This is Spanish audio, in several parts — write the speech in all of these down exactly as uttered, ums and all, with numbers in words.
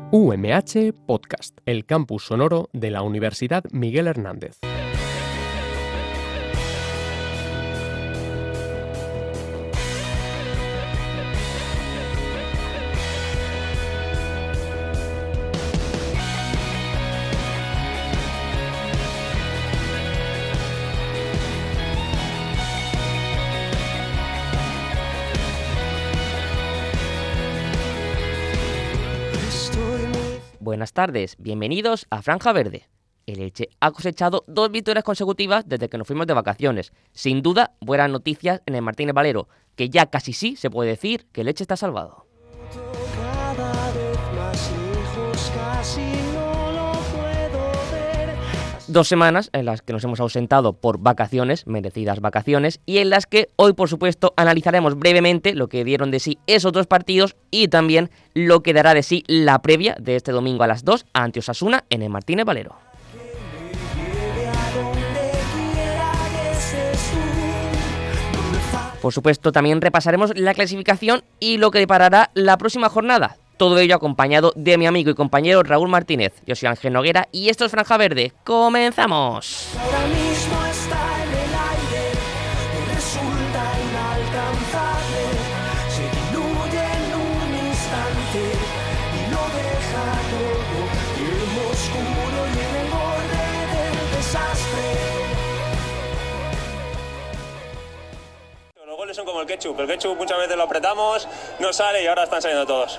U M H Podcast, el campus sonoro de la Universidad Miguel Hernández. Buenas tardes, bienvenidos a Franja Verde. El Elche ha cosechado dos victorias consecutivas desde que nos fuimos de vacaciones. Sin duda, buenas noticias en el Martínez Valero, que ya casi sí se puede decir que el Elche está salvado. Dos semanas en las que nos hemos ausentado por vacaciones, merecidas vacaciones, y en las que hoy, por supuesto, analizaremos brevemente lo que dieron de sí esos dos partidos y también lo que dará de sí la previa de este domingo a las dos ante Osasuna en el Martínez Valero. Por supuesto, también repasaremos la clasificación y lo que deparará la próxima jornada. Todo ello acompañado de mi amigo y compañero Raúl Martínez. Yo soy Ángel Noguera y esto es Franja Verde. ¡Comenzamos! Ahora mismo está en el aire, resulta inalcanzable, se diluye en un instante y lo deja todo bien oscuro y en el borde del desastre. Los goles son como el ketchup, el ketchup muchas veces lo apretamos, no sale y ahora están saliendo todos.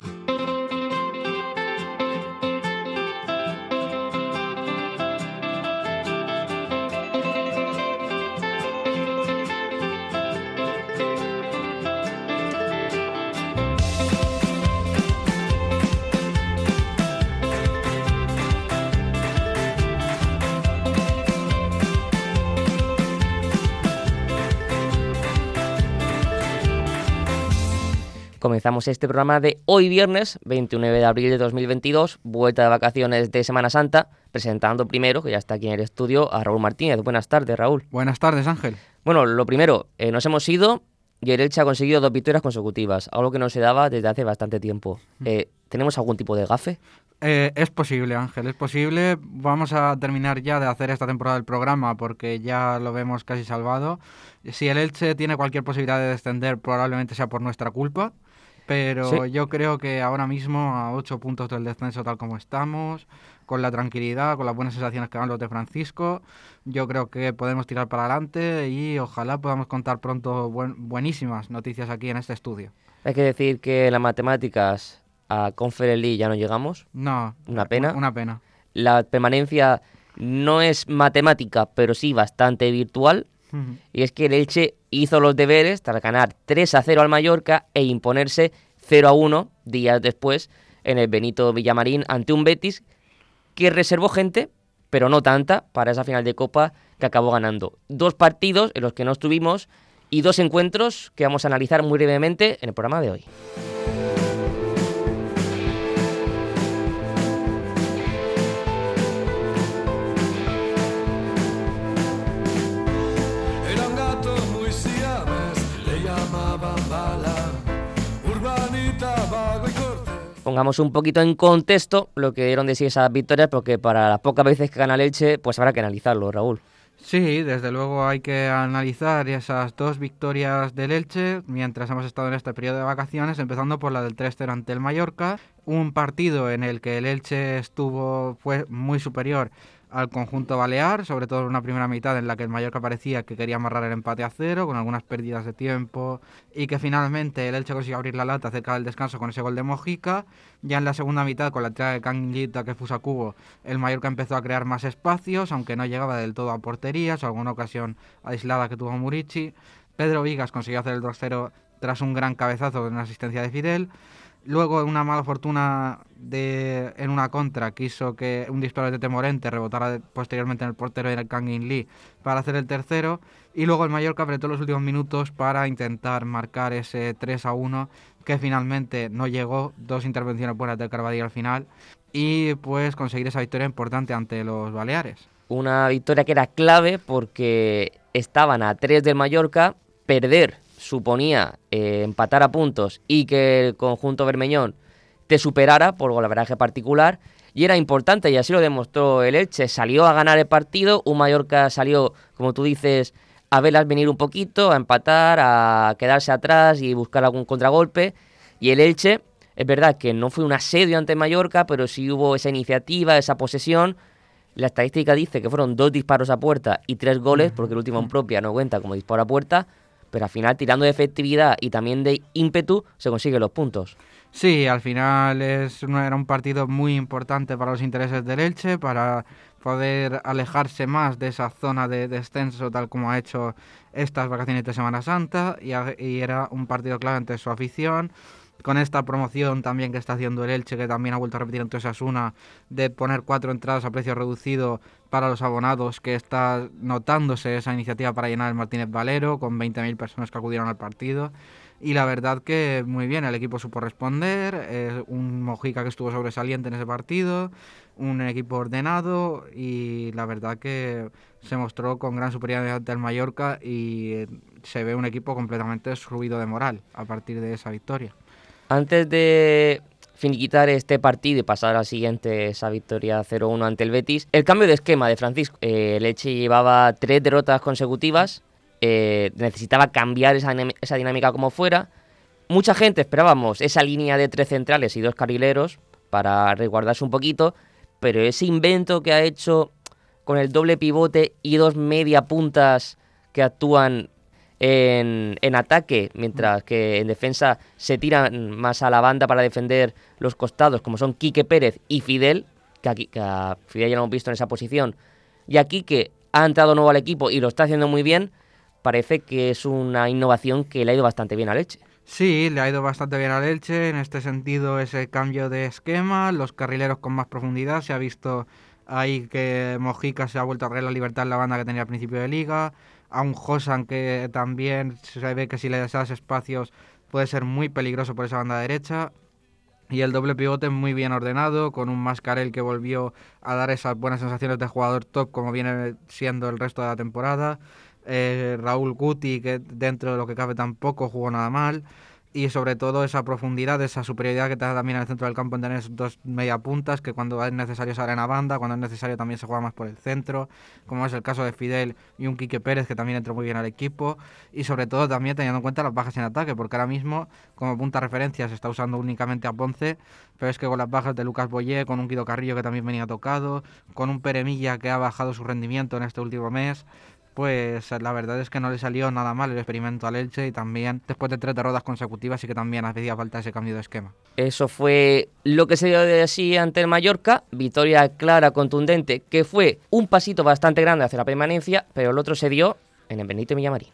Comenzamos este programa de hoy viernes, veintinueve de abril de dos mil veintidós, vuelta de vacaciones de Semana Santa, presentando primero, que ya está aquí en el estudio, a Raúl Martínez. Buenas tardes, Raúl. Buenas tardes, Ángel. Bueno, lo primero, eh, nos hemos ido y el Elche ha conseguido dos victorias consecutivas, algo que no se daba desde hace bastante tiempo. Eh, ¿Tenemos algún tipo de gafe? Eh, es posible, Ángel, es posible. Vamos a terminar ya de hacer esta temporada del programa porque ya lo vemos casi salvado. Si el Elche tiene cualquier posibilidad de descender, probablemente sea por nuestra culpa. Pero sí, yo creo que ahora mismo, a ocho puntos del descenso tal como estamos, con la tranquilidad, con las buenas sensaciones que dan los de Francisco, yo creo que podemos tirar para adelante y ojalá podamos contar pronto buen, buenísimas noticias aquí en este estudio. Hay que decir que en las matemáticas a Conference League ya no llegamos. No. Una pena. Una pena. La permanencia no es matemática, pero sí bastante virtual. Uh-huh. Y es que el Elche hizo los deberes tras ganar tres a cero al Mallorca e imponerse cero a uno días después en el Benito Villamarín ante un Betis que reservó gente, pero no tanta, para esa final de Copa que acabó ganando. Dos partidos en los que no estuvimos y dos encuentros que vamos a analizar muy brevemente en el programa de hoy. Pongamos un poquito en contexto lo que dieron de sí esas victorias, porque para las pocas veces que gana el Elche, pues habrá que analizarlo, Raúl. Sí, desde luego hay que analizar esas dos victorias del Elche mientras hemos estado en este periodo de vacaciones, empezando por la del tres cero ante el Mallorca, un partido en el que el Elche estuvo fue muy superior al conjunto balear, sobre todo en una primera mitad en la que el Mallorca parecía que quería amarrar el empate a cero, con algunas pérdidas de tiempo, y que finalmente el Elche consiguió abrir la lata cerca del descanso con ese gol de Mojica. Ya en la segunda mitad, con la entrada de Kangin Lee, Takefusa Kubo, el Mallorca empezó a crear más espacios, aunque no llegaba del todo a porterías, o alguna ocasión aislada que tuvo Murici. Pedro Vigas consiguió hacer el dos cero tras un gran cabezazo de una asistencia de Fidel. Luego una mala fortuna de, en una contra que hizo que un disparo de Temorente rebotara de, posteriormente en el portero del Kangin Lee para hacer el tercero. Y luego el Mallorca apretó los últimos minutos para intentar marcar ese tres a uno que finalmente no llegó. Dos intervenciones buenas de Carvajal al final. Y pues conseguir esa victoria importante ante los baleares. Una victoria que era clave porque estaban a tres del Mallorca, perder suponía eh, empatar a puntos y que el conjunto bermeñón te superara por golaveraje particular, y era importante, y así lo demostró el Elche. Salió a ganar el partido, un Mallorca salió, como tú dices, a verlas venir un poquito, a empatar, a quedarse atrás y buscar algún contragolpe, y el Elche, es verdad que no fue un asedio ante Mallorca, pero sí hubo esa iniciativa, esa posesión. La estadística dice que fueron dos disparos a puerta y tres goles, porque el último en propia no cuenta como disparo a puerta, pero al final, tirando de efectividad y también de ímpetu, se consiguen los puntos. Sí, al final es, era un partido muy importante para los intereses del Elche, para poder alejarse más de esa zona de descenso, tal como ha hecho estas vacaciones de Semana Santa, y, y era un partido clave ante su afición. Con esta promoción también que está haciendo el Elche, que también ha vuelto a repetir ante Osasuna, de poner cuatro entradas a precio reducido para los abonados, que está notándose esa iniciativa para llenar el Martínez Valero, con veinte mil personas que acudieron al partido. Y la verdad que muy bien, el equipo supo responder, eh, un Mojica que estuvo sobresaliente en ese partido, un equipo ordenado, y la verdad que se mostró con gran superioridad ante el Mallorca, y eh, se ve un equipo completamente subido de moral a partir de esa victoria. Antes de finiquitar este partido y pasar al siguiente, esa victoria cero uno ante el Betis, el cambio de esquema de Francisco. Eh, el Elche llevaba tres derrotas consecutivas, eh, necesitaba cambiar esa, esa dinámica como fuera. Mucha gente esperábamos esa línea de tres centrales y dos carrileros para resguardarse un poquito, pero ese invento que ha hecho con el doble pivote y dos media puntas que actúan En, en ataque, mientras que en defensa se tiran más a la banda para defender los costados, como son Quique Pérez y Fidel, que, aquí, que a Fidel ya lo hemos visto en esa posición, y aquí que ha entrado nuevo al equipo y lo está haciendo muy bien. Parece que es una innovación que le ha ido bastante bien al Elche. Sí, le ha ido bastante bien al Elche, en este sentido ese cambio de esquema, los carrileros con más profundidad, se ha visto ahí que Mojica se ha vuelto a traer la libertad en la banda que tenía al principio de liga, a un Josan que también se ve que si le das espacios puede ser muy peligroso por esa banda derecha, y el doble pivote muy bien ordenado, con un Mascarell que volvió a dar esas buenas sensaciones de jugador top como viene siendo el resto de la temporada, eh, Raúl Guti, que dentro de lo que cabe tampoco jugó nada mal, y sobre todo esa profundidad, esa superioridad que te da también en el centro del campo en tener dos media puntas, que cuando es necesario salen a banda, cuando es necesario también se juega más por el centro, como es el caso de Fidel y un Quique Pérez, que también entró muy bien al equipo, y sobre todo también teniendo en cuenta las bajas en ataque, porque ahora mismo como punta referencia se está usando únicamente a Ponce, pero es que con las bajas de Lucas Boyé, con un Guido Carrillo que también venía tocado, con un Peremilla que ha bajado su rendimiento en este último mes, pues la verdad es que no le salió nada mal el experimento al Elche, y también después de tres derrotas consecutivas sí que también hacía falta ese cambio de esquema. Eso fue lo que se dio de así ante el Mallorca, victoria clara, contundente, que fue un pasito bastante grande hacia la permanencia, pero el otro se dio en el Benito Villamarín.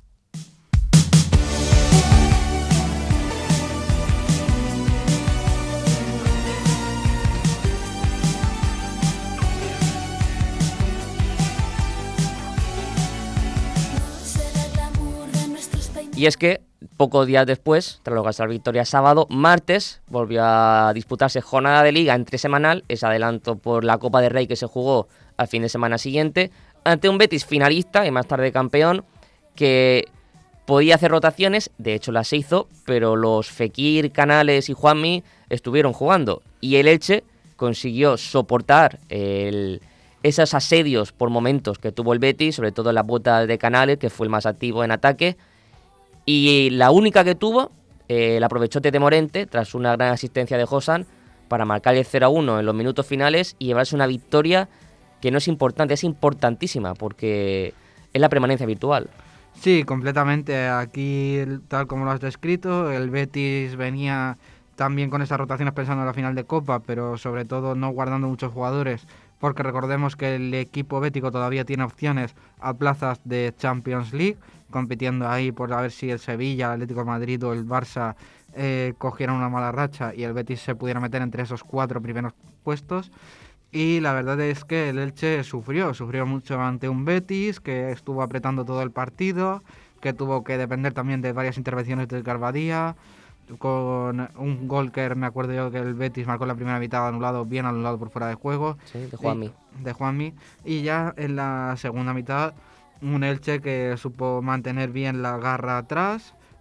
Y es que pocos días después, tras lograr la victoria sábado, martes volvió a disputarse jornada de liga entresemanal, ese adelanto por la Copa del Rey que se jugó al fin de semana siguiente, ante un Betis finalista y más tarde campeón, que podía hacer rotaciones, de hecho las hizo, pero los Fekir, Canales y Juanmi estuvieron jugando, y el Elche consiguió soportar el, esos asedios por momentos que tuvo el Betis, sobre todo en la bota de Canales, que fue el más activo en ataque. Y la única que tuvo, eh, la aprovechó Tete Morente, tras una gran asistencia de Josan, para marcar el cero a uno en los minutos finales y llevarse una victoria que no es importante, es importantísima, porque es la permanencia virtual. Sí, completamente. Aquí, tal como lo has descrito, el Betis venía también con esas rotaciones pensando en la final de Copa, pero sobre todo no guardando muchos jugadores, porque recordemos que el equipo bético todavía tiene opciones a plazas de Champions League, compitiendo ahí por a ver si el Sevilla, el Atlético de Madrid o el Barça eh, cogieran una mala racha y el Betis se pudiera meter entre esos cuatro primeros puestos. Y la verdad es que el Elche sufrió, sufrió mucho ante un Betis que estuvo apretando todo el partido, que tuvo que depender también de varias intervenciones del Garbadía, con un gol que me acuerdo yo que el Betis marcó en la primera mitad anulado, bien anulado por fuera de juego. Sí, de Juanmi. Y, de Juanmi. Y ya en la segunda mitad, un Elche que supo mantener bien la garra atrás,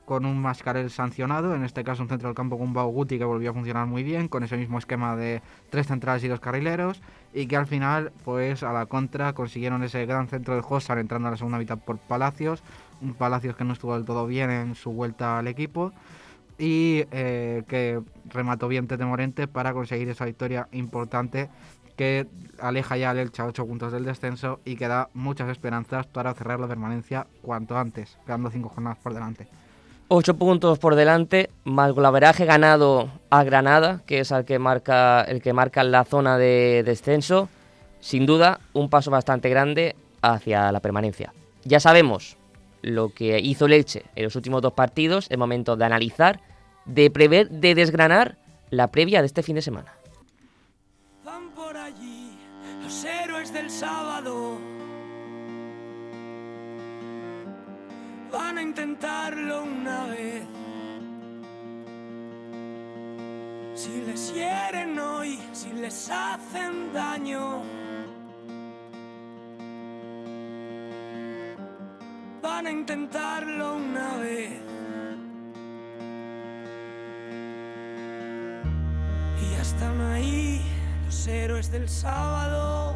con un Mascarell sancionado, en este caso un centro del campo con Bau Guti que volvió a funcionar muy bien, con ese mismo esquema de tres centrales y dos carrileros, y que al final, pues a la contra, consiguieron ese gran centro de Josan entrando a la segunda mitad por Palacios, un Palacios que no estuvo del todo bien en su vuelta al equipo, y eh, que remató bien Tete Morente para conseguir esa victoria importante que aleja ya al Elche a ocho puntos del descenso y que da muchas esperanzas para cerrar la permanencia cuanto antes, quedando cinco jornadas por delante. Ocho puntos por delante, más golaveraje ganado a Granada, que es el que marca, el que marca la zona de descenso. Sin duda, un paso bastante grande hacia la permanencia. Ya sabemos lo que hizo el Elche en los últimos dos partidos, es momento de analizar, de prever, de desgranar la previa de este fin de semana. Van por allí los héroes del sábado, van a intentarlo una vez. Si les hieren hoy, si les hacen daño, van a intentarlo una vez. Y ya están ahí los héroes del sábado.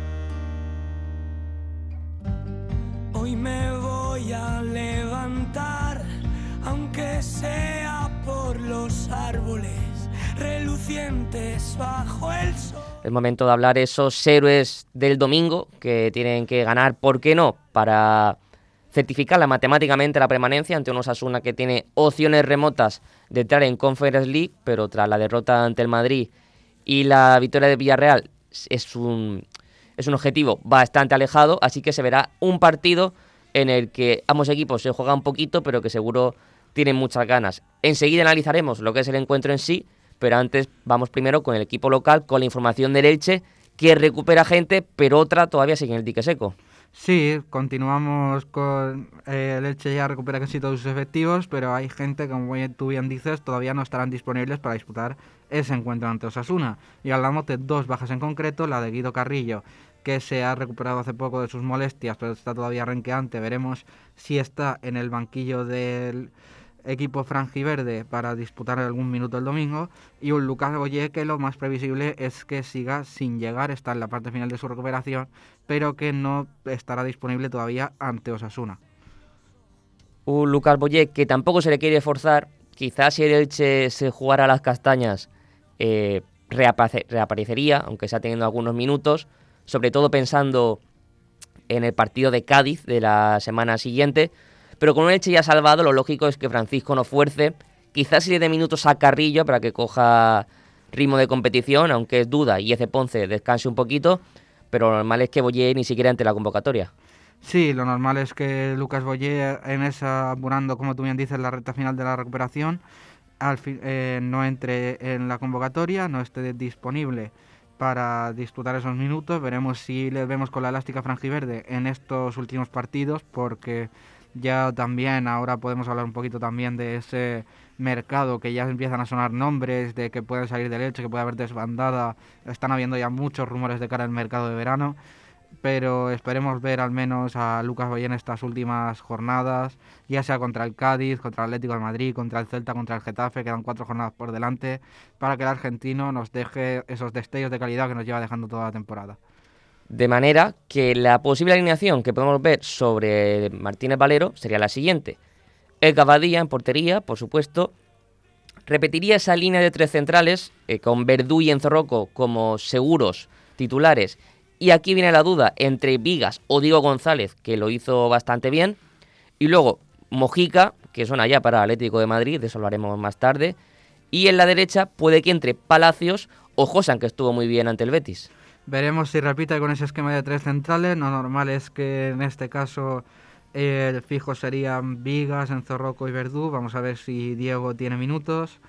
Hoy me voy a levantar, aunque sea por los árboles relucientes bajo el sol. Es momento de hablar de esos héroes del domingo que tienen que ganar, ¿por qué no?, para certificarla matemáticamente la permanencia ante un Osasuna que tiene opciones remotas de entrar en Conference League, pero tras la derrota ante el Madrid y la victoria de Villarreal es un, es un objetivo bastante alejado, así que se verá un partido en el que ambos equipos se juegan un poquito, pero que seguro tienen muchas ganas. Enseguida analizaremos lo que es el encuentro en sí, pero antes vamos primero con el equipo local, con la información del Elche, que recupera gente, pero otra todavía sigue en el dique seco. Sí, continuamos con eh, el Elche ya recupera casi todos sus efectivos, pero hay gente, como tú bien dices, todavía no estarán disponibles para disputar ese encuentro ante Osasuna. Y hablamos de dos bajas en concreto, la de Guido Carrillo, que se ha recuperado hace poco de sus molestias, pero está todavía renqueante. Veremos si está en el banquillo del equipo franjiverde para disputar algún minuto el domingo, y un Lucas Boyé que lo más previsible es que siga sin llegar, está en la parte final de su recuperación, pero que no estará disponible todavía ante Osasuna. Un Lucas Boyé que tampoco se le quiere forzar, quizás si el Elche se jugara a las castañas eh, reapace, reaparecería, aunque sea teniendo algunos minutos, sobre todo pensando en el partido de Cádiz de la semana siguiente. Pero con un Elche ya salvado, lo lógico es que Francisco no fuerce. Quizás si le dé minutos a Carrillo para que coja ritmo de competición, aunque es duda, y Eze Ponce descanse un poquito. Pero lo normal es que Boyé ni siquiera entre la convocatoria. Sí, lo normal es que Lucas Boyé, en esa, apurando, como tú bien dices, la recta final de la recuperación, al fin, eh, no entre en la convocatoria, no esté disponible para disputar esos minutos. Veremos si le vemos con la elástica franjiverde en estos últimos partidos, porque ya también ahora podemos hablar un poquito también de ese mercado que ya empiezan a sonar nombres de que pueden salir del Elche, que puede haber desbandada. Están habiendo ya muchos rumores de cara al mercado de verano, pero esperemos ver al menos a Lucas Boyé en estas últimas jornadas, ya sea contra el Cádiz, contra el Atlético de Madrid, contra el Celta, contra el Getafe. Quedan cuatro jornadas por delante para que el argentino nos deje esos destellos de calidad que nos lleva dejando toda la temporada. De manera que la posible alineación que podemos ver sobre Martínez Valero sería la siguiente. El Gabadía en portería, por supuesto. Repetiría esa línea de tres centrales, eh, con Verdú y Enzorroco como seguros titulares. Y aquí viene la duda entre Vigas o Diego González, que lo hizo bastante bien. Y luego Mojica, que suena ya para Atlético de Madrid, de eso lo haremos más tarde. Y en la derecha puede que entre Palacios o Josan, que estuvo muy bien ante el Betis. Veremos si repite con ese esquema de tres centrales. Lo normal es que en este caso eh, el fijo serían Vigas, Enzorroco y Verdú. Vamos a ver si Diego tiene minutos.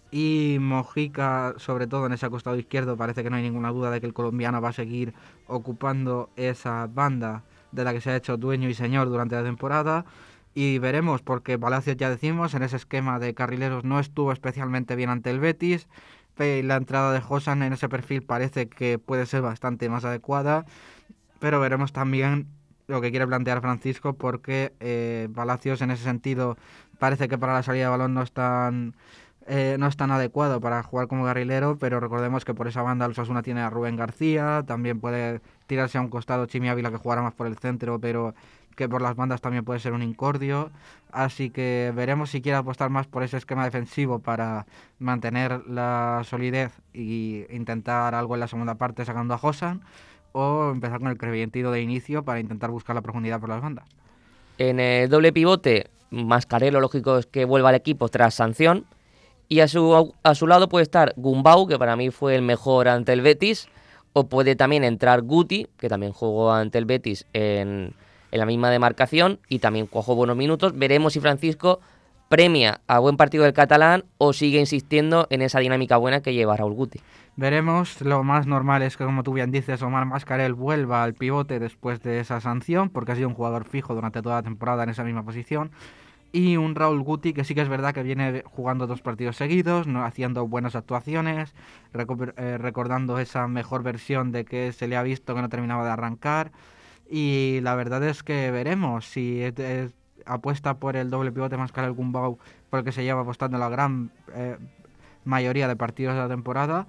Y Mojica, sobre todo en ese costado izquierdo, parece que no hay ninguna duda de que el colombiano va a seguir ocupando esa banda de la que se ha hecho dueño y señor durante la temporada. Y veremos, porque Palacios, ya decimos, en ese esquema de carrileros no estuvo especialmente bien ante el Betis. La entrada de Josan en ese perfil parece que puede ser bastante más adecuada, pero veremos también lo que quiere plantear Francisco, porque eh, Palacios en ese sentido parece que para la salida de balón no es tan, eh, no es tan adecuado para jugar como carrilero, pero recordemos que por esa banda el Osasuna tiene a Rubén García, también puede tirarse a un costado Chimi Ávila, que jugará más por el centro, pero que por las bandas también puede ser un incordio, así que veremos si quiere apostar más por ese esquema defensivo para mantener la solidez e intentar algo en la segunda parte sacando a Josan, o empezar con el crevillentido de inicio para intentar buscar la profundidad por las bandas. En el doble pivote, Mascarell, lo lógico es que vuelva al equipo tras sanción, y a su, a su lado puede estar Gumbau, que para mí fue el mejor ante el Betis, o puede también entrar Guti, que también jugó ante el Betis en... en la misma demarcación y también cuajó buenos minutos. Veremos si Francisco premia a buen partido del catalán o sigue insistiendo en esa dinámica buena que lleva Raúl Guti. Veremos, lo más normal es que, como tú bien dices, Omar Mascarell vuelva al pivote después de esa sanción, porque ha sido un jugador fijo durante toda la temporada en esa misma posición, y un Raúl Guti que sí que es verdad que viene jugando dos partidos seguidos, no haciendo buenas actuaciones, recu- eh, recordando esa mejor versión de que se le ha visto que no terminaba de arrancar. Y la verdad es que veremos si es, es, apuesta por el doble pivote Mascarell Gumbau, por el que se lleva apostando la gran eh, mayoría de partidos de la temporada,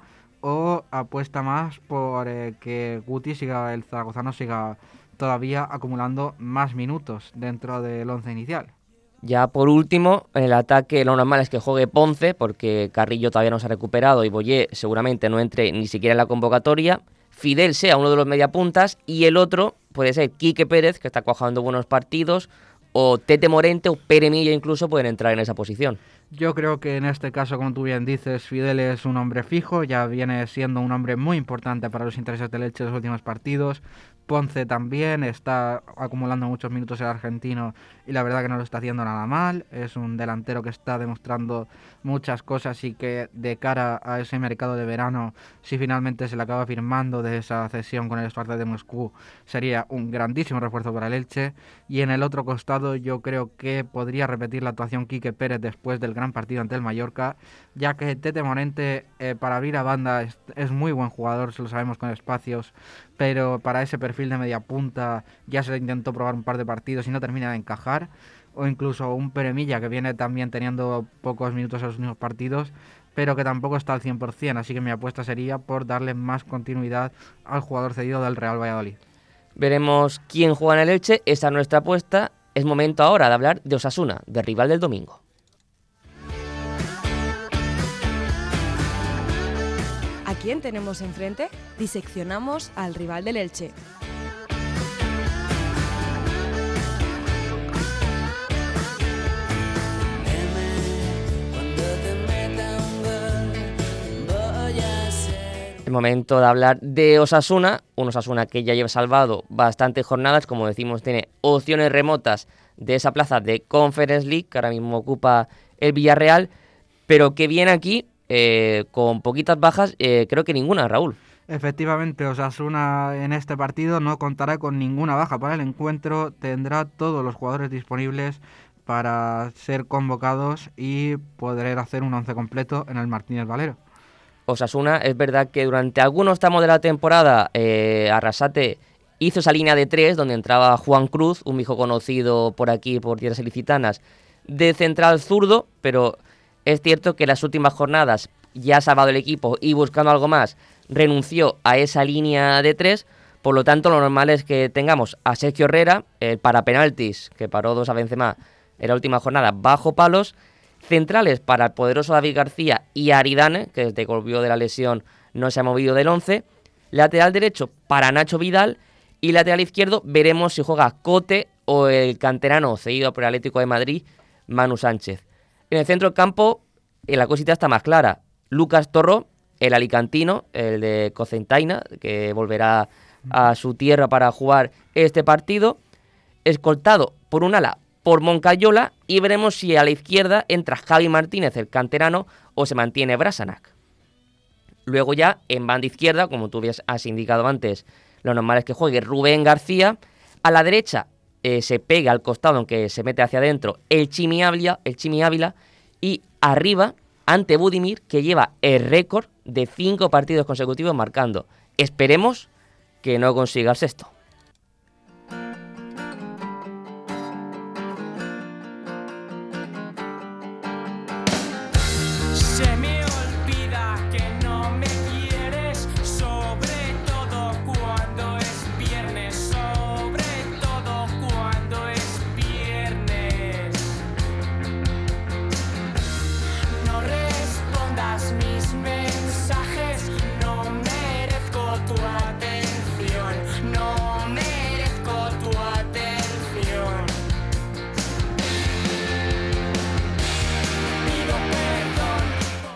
o apuesta más por eh, que Guti siga, el zaragozano siga todavía acumulando más minutos dentro del once inicial. Ya por último, en el ataque lo normal es que juegue Ponce, porque Carrillo todavía no se ha recuperado y Boyé seguramente no entre ni siquiera en la convocatoria. Fidel sea uno de los mediapuntas y el otro puede ser Quique Pérez, que está cuajando buenos partidos, o Tete Morente o Pere Milla incluso pueden entrar en esa posición. Yo creo que en este caso, como tú bien dices, Fidel es un hombre fijo, ya viene siendo un hombre muy importante para los intereses del Elche en los últimos partidos. Ponce también está acumulando muchos minutos el argentino y la verdad que no lo está haciendo nada mal. Es un delantero que está demostrando muchas cosas y que de cara a ese mercado de verano, si finalmente se le acaba firmando de esa cesión con el Spartak de Moscú, sería un grandísimo refuerzo para el Elche. Y en el otro costado yo creo que podría repetir la actuación Quique Pérez después del gran partido ante el Mallorca, ya que Tete Morente eh, para abrir a banda es, es muy buen jugador, se lo sabemos, con espacios, pero para ese perfil de media punta ya se intentó probar un par de partidos y no termina de encajar, o incluso un Pere Milla que viene también teniendo pocos minutos en los últimos partidos, pero que tampoco está al cien por ciento, así que mi apuesta sería por darle más continuidad al jugador cedido del Real Valladolid. Veremos quién juega en el Elche, esa es nuestra apuesta. Es momento ahora de hablar de Osasuna, del rival del domingo. ¿A quién tenemos enfrente? Diseccionamos al rival del Elche. El momento de hablar de Osasuna, un Osasuna que ya lleva salvado bastantes jornadas, como decimos, tiene opciones remotas de esa plaza de Conference League, que ahora mismo ocupa el Villarreal, pero que viene aquí eh, con poquitas bajas, eh, creo que ninguna, Raúl. Efectivamente, Osasuna en este partido no contará con ninguna baja para el encuentro, tendrá todos los jugadores disponibles para ser convocados y poder hacer un once completo en el Martínez Valero. Osasuna, es verdad que durante algunos tramos de la temporada eh, Arrasate hizo esa línea de tres donde entraba Juan Cruz, un viejo conocido por aquí, por tierras ilicitanas, de central zurdo, pero es cierto que en las últimas jornadas ya ha salvado el equipo y buscando algo más renunció a esa línea de tres, por lo tanto lo normal es que tengamos a Sergio Herrera, el para penaltis, que paró dos a Benzema en la última jornada bajo palos, centrales para el poderoso David García y Aridane, que desde que volvió de la lesión no se ha movido del once, lateral derecho para Nacho Vidal y lateral izquierdo veremos si juega Cote o el canterano cedido por el Atlético de Madrid, Manu Sánchez. En el centro del campo la cosita está más clara. Lucas Torró, el alicantino, el de Cocentaina, que volverá a su tierra para jugar este partido, escoltado por un ala por Moncayola, y veremos si a la izquierda entra Javi Martínez, el canterano, o se mantiene Brasanac. Luego ya, en banda izquierda, como tú has indicado antes, lo normal es que juegue Rubén García. A la derecha eh, se pega al costado, aunque se mete hacia adentro, el Chimi Ávila, el Chimi Ávila, y arriba, ante Budimir, que lleva el récord de cinco partidos consecutivos marcando. Esperemos que no consiga el sexto.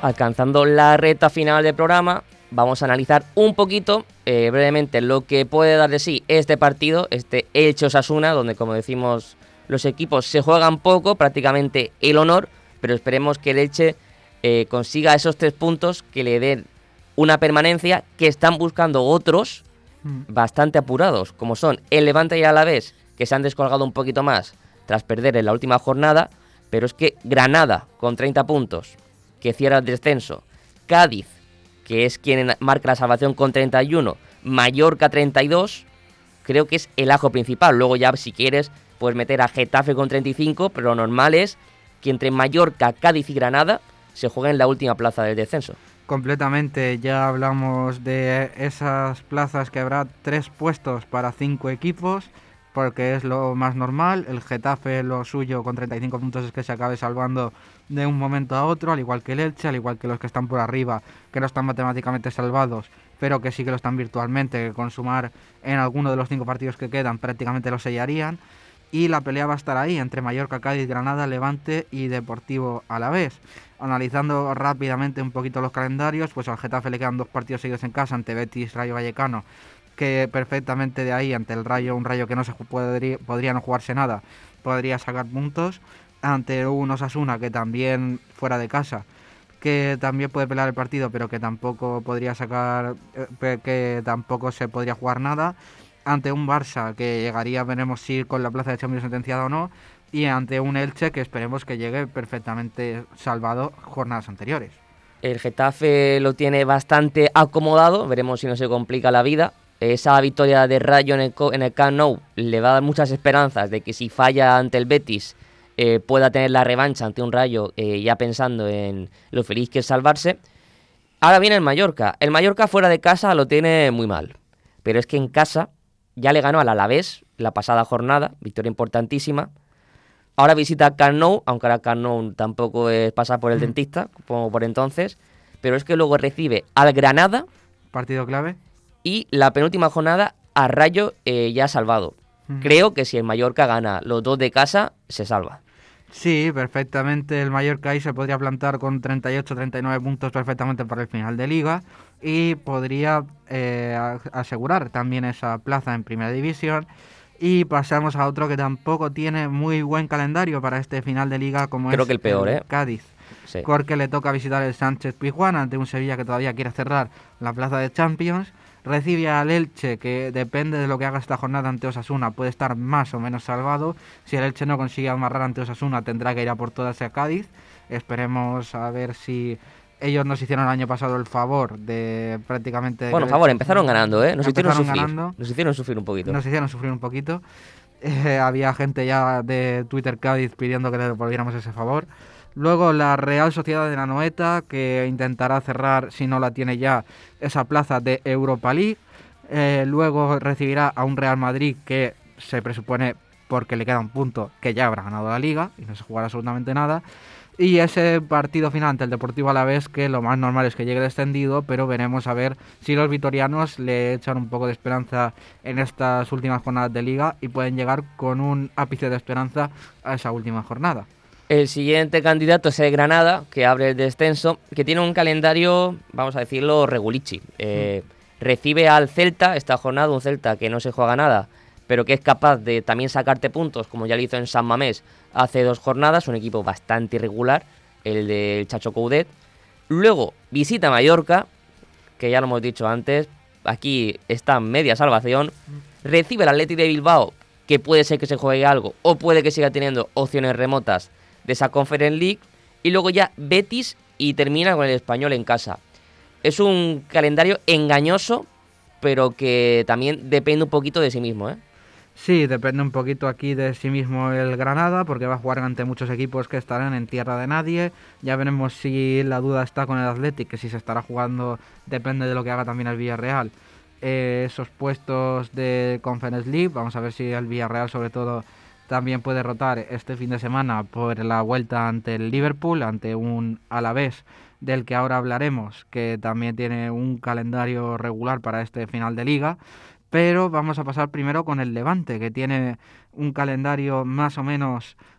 Alcanzando la recta final del programa, vamos a analizar un poquito, eh, brevemente, lo que puede dar de sí este partido, este Elche-Osasuna, donde, como decimos, los equipos se juegan poco, prácticamente el honor, pero esperemos que el Elche eh, consiga esos tres puntos que le den una permanencia que están buscando otros bastante apurados, como son el Levante y el Alavés, que se han descolgado un poquito más tras perder en la última jornada, pero es que Granada, con treinta puntos, que cierra el descenso, Cádiz, que es quien marca la salvación con treinta y uno, Mallorca treinta y dos, creo que es el ajo principal. Luego ya, si quieres, puedes meter a Getafe con treinta y cinco, pero lo normal es que entre Mallorca, Cádiz y Granada se jueguen la última plaza del descenso. Completamente, ya hablamos de esas plazas que habrá tres puestos para cinco equipos, porque es lo más normal. El Getafe, lo suyo con treinta y cinco puntos, es que se acabe salvando de un momento a otro, al igual que el Elche, al igual que los que están por arriba, que no están matemáticamente salvados, pero que sí que lo están virtualmente, que con sumar en alguno de los cinco partidos que quedan prácticamente lo sellarían. Y la pelea va a estar ahí, entre Mallorca, Cádiz, Granada, Levante y Deportivo Alavés. Analizando rápidamente un poquito los calendarios, pues al Getafe le quedan dos partidos seguidos en casa, ante Betis, Rayo Vallecano, que perfectamente de ahí, ante el Rayo, un Rayo que no se podría, podría no jugarse nada, podría sacar puntos, ante un Osasuna que también fuera de casa, que también puede pelear el partido, pero que tampoco podría sacar, eh, que tampoco se podría jugar nada, ante un Barça que llegaría, veremos si con la plaza de Champions sentenciada o no, y ante un Elche que esperemos que llegue perfectamente salvado jornadas anteriores. El Getafe lo tiene bastante acomodado, veremos si no se complica la vida. Esa victoria de Rayo en el, en el Camp Nou le va a dar muchas esperanzas de que si falla ante el Betis eh, pueda tener la revancha ante un Rayo, eh, ya pensando en lo feliz que es salvarse. Ahora viene el Mallorca. El Mallorca fuera de casa lo tiene muy mal, pero es que en casa ya le ganó al Alavés la pasada jornada, victoria importantísima. Ahora visita Camp Nou, aunque ahora Camp Nou tampoco es pasar por el mm. dentista, como por entonces, pero es que luego recibe al Granada. Partido clave. Y la penúltima jornada a Rayo eh, ya salvado. Mm. Creo que si el Mallorca gana los dos de casa, se salva. Sí, perfectamente el Mallorca ahí se podría plantar con treinta y ocho treinta y nueve puntos perfectamente para el final de Liga y podría eh, asegurar también esa plaza en Primera División. Y pasamos a otro que tampoco tiene muy buen calendario para este final de Liga, como Creo es que el, peor, el ¿eh? Cádiz. Sí. Porque le toca visitar el Sánchez Pizjuán ante un Sevilla que todavía quiere cerrar la plaza de Champions. Recibe al Elche, que depende de lo que haga esta jornada ante Osasuna, puede estar más o menos salvado. Si el Elche no consigue amarrar ante Osasuna, tendrá que ir a por todas a Cádiz. Esperemos a ver si ellos nos hicieron el año pasado el favor de prácticamente... Bueno, favor, empezaron ganando, ¿eh? Nos hicieron sufrir. Ganando, nos hicieron sufrir un poquito. Nos hicieron sufrir un poquito. Eh, había gente ya de Twitter Cádiz pidiendo que le devolviéramos ese favor. Luego la Real Sociedad de la Anoeta, que intentará cerrar, si no la tiene ya, esa plaza de Europa League. Eh, luego recibirá a un Real Madrid que se presupone, porque le queda un punto, que ya habrá ganado la Liga y no se jugará absolutamente nada. Y ese partido final ante el Deportivo Alavés, que lo más normal es que llegue descendido, pero veremos a ver si los vitorianos le echan un poco de esperanza en estas últimas jornadas de Liga y pueden llegar con un ápice de esperanza a esa última jornada. El siguiente candidato es el Granada, que abre el descenso, que tiene un calendario, vamos a decirlo, regulichi. Eh, mm. Recibe al Celta esta jornada, un Celta que no se juega nada, pero que es capaz de también sacarte puntos, como ya lo hizo en San Mamés hace dos jornadas, un equipo bastante irregular, el del Chacho Coudet. Luego visita Mallorca, que ya lo hemos dicho antes, aquí está media salvación. Recibe el Athletic de Bilbao, que puede ser que se juegue algo, o puede que siga teniendo opciones remotas de esa Conference League. Y luego ya Betis y termina con el Español en casa. Es un calendario engañoso, pero que también depende un poquito de sí mismo, ¿eh? Sí, depende un poquito aquí de sí mismo el Granada, porque va a jugar ante muchos equipos que estarán en tierra de nadie. Ya veremos si la duda está con el Athletic, que si se estará jugando depende de lo que haga también el Villarreal. Eh, esos puestos de Conference League, vamos a ver si el Villarreal sobre todo también puede rotar este fin de semana por la vuelta ante el Liverpool, ante un Alavés del que ahora hablaremos, que también tiene un calendario regular para este final de Liga. Pero vamos a pasar primero con el Levante, que tiene un calendario más o menos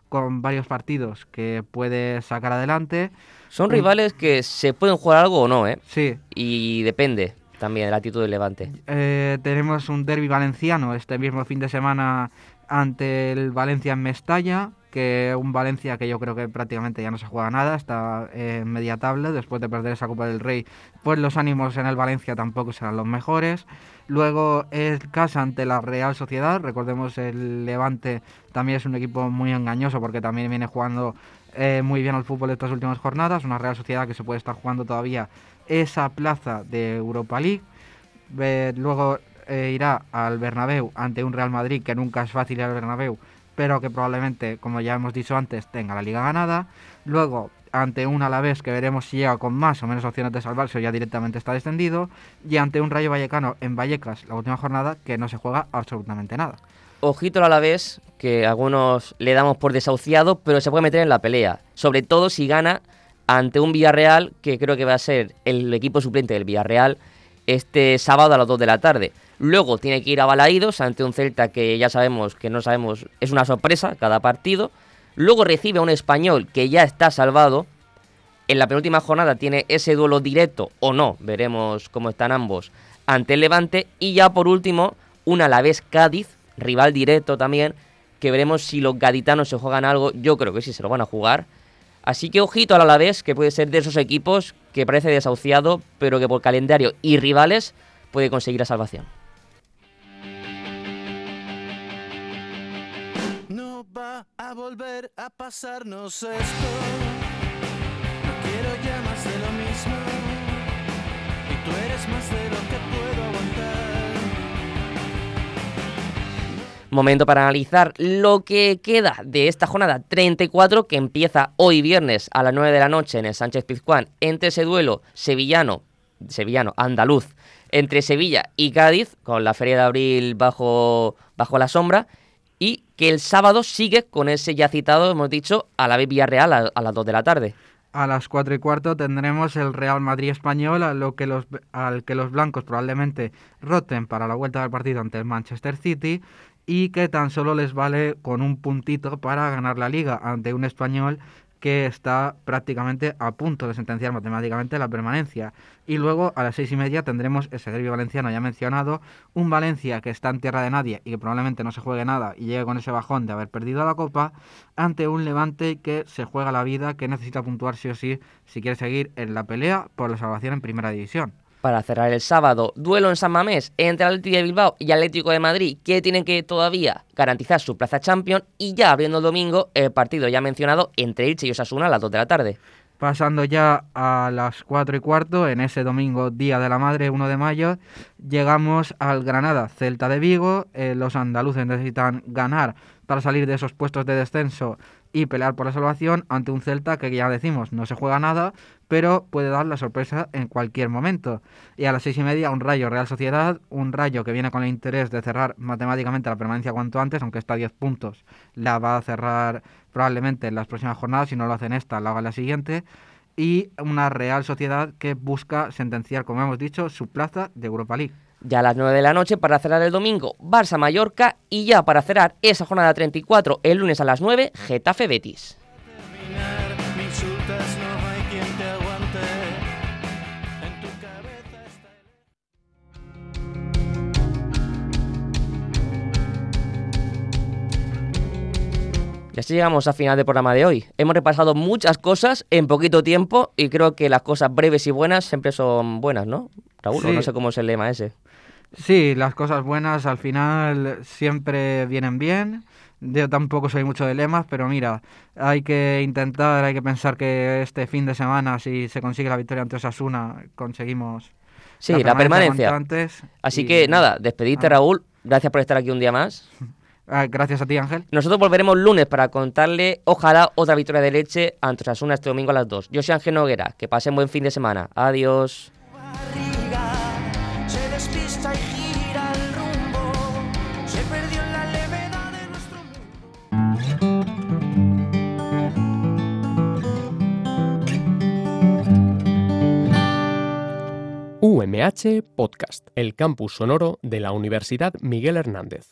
con varios partidos que puede sacar adelante. Son rivales que se pueden jugar algo o no, ¿eh? Sí. Y depende también de la actitud del Levante. Eh, tenemos un derbi valenciano este mismo fin de semana ante el Valencia en Mestalla, que un Valencia que yo creo que prácticamente ya no se juega nada, está en media tabla después de perder esa Copa del Rey, pues los ánimos en el Valencia tampoco serán los mejores. Luego el casa ante la Real Sociedad, recordemos el Levante también es un equipo muy engañoso porque también viene jugando eh, muy bien al fútbol estas últimas jornadas, una Real Sociedad que se puede estar jugando todavía esa plaza de Europa League. Eh, luego eh, irá al Bernabéu ante un Real Madrid que nunca es fácil ir al Bernabéu, pero que probablemente, como ya hemos dicho antes, tenga la Liga ganada. Luego ante un Alavés que veremos si llega con más o menos opciones de salvarse o ya directamente está descendido, y ante un Rayo Vallecano en Vallecas la última jornada que no se juega absolutamente nada. Ojito al Alavés, que algunos le damos por desahuciado, pero se puede meter en la pelea, sobre todo si gana ante un Villarreal, que creo que va a ser el equipo suplente del Villarreal este sábado a las dos de la tarde. Luego tiene que ir a Balaídos ante un Celta que ya sabemos que no sabemos, es una sorpresa cada partido. Luego recibe a un Español que ya está salvado. En la penúltima jornada tiene ese duelo directo o no, veremos cómo están ambos, ante el Levante. Y ya por último, un Alavés Cádiz, rival directo también, que veremos si los gaditanos se juegan algo. Yo creo que sí se lo van a jugar. Así que ojito al Alavés, que puede ser de esos equipos que parece desahuciado, pero que por calendario y rivales puede conseguir la salvación. No va a volver a pasarnos esto. No quiero ya más de lo mismo. Y tú eres más de lo que puedo aguantar. Momento para analizar lo que queda de esta jornada treinta y cuatro que empieza hoy viernes a las nueve de la noche en el Sánchez Pizjuán, entre ese duelo sevillano, sevillano, andaluz, entre Sevilla y Cádiz, con la Feria de Abril bajo, bajo la sombra, y que el sábado sigue con ese ya citado, hemos dicho, Alavés Villarreal a, a las dos de la tarde. A las cuatro y cuarto tendremos el Real Madrid Español, a lo que los, al que los blancos probablemente roten para la vuelta del partido ante el Manchester City, y que tan solo les vale con un puntito para ganar la Liga ante un Español que está prácticamente a punto de sentenciar matemáticamente la permanencia. Y luego a las seis y media tendremos ese derbi valenciano ya mencionado, un Valencia que está en tierra de nadie y que probablemente no se juegue nada y llegue con ese bajón de haber perdido la Copa, ante un Levante que se juega la vida, que necesita puntuar sí o sí si quiere seguir en la pelea por la salvación en Primera División. Para cerrar el sábado, duelo en San Mamés entre Atlético de Bilbao y Atlético de Madrid, que tienen que todavía garantizar su plaza Champions, y ya abriendo el domingo el partido ya mencionado entre Elche y Osasuna a las dos de la tarde. Pasando ya a las cuatro y cuarto, en ese domingo, Día de la Madre, uno de mayo, llegamos al Granada, Celta de Vigo. Eh, los andaluces necesitan ganar para salir de esos puestos de descenso y pelear por la salvación ante un Celta que ya decimos no se juega nada, pero puede dar la sorpresa en cualquier momento. Y a las seis y media un Rayo Real Sociedad, un Rayo que viene con el interés de cerrar matemáticamente la permanencia cuanto antes, aunque está a diez puntos, la va a cerrar probablemente en las próximas jornadas, si no lo hacen esta, la haga la siguiente. Y una Real Sociedad que busca sentenciar, como hemos dicho, su plaza de Europa League. Ya a las nueve de la noche para cerrar el domingo, Barça-Mallorca, y ya para cerrar esa jornada treinta y cuatro, el lunes a las nueve, Getafe-Betis. Y así llegamos al final del programa de hoy. Hemos repasado muchas cosas en poquito tiempo y creo que las cosas breves y buenas siempre son buenas, ¿no, Raúl? Sí. No sé cómo es el lema ese. Sí, las cosas buenas al final siempre vienen bien. Yo tampoco soy mucho de lemas, pero mira, hay que intentar, hay que pensar que este fin de semana, si se consigue la victoria ante Osasuna, conseguimos sí, la permanencia. cuanto antes. Así Y, que nada, despedirte, ah. Raúl. Gracias por estar aquí un día más. Gracias a ti, Ángel. Nosotros volveremos lunes para contarle, ojalá, otra victoria de Elche ante Osasuna este domingo a las dos. Yo soy Ángel Noguera, que pasen buen fin de semana. Adiós. Se despista y gira el rumbo, se perdió en la levedad de nuestro U M H Podcast, el campus sonoro de la Universidad Miguel Hernández.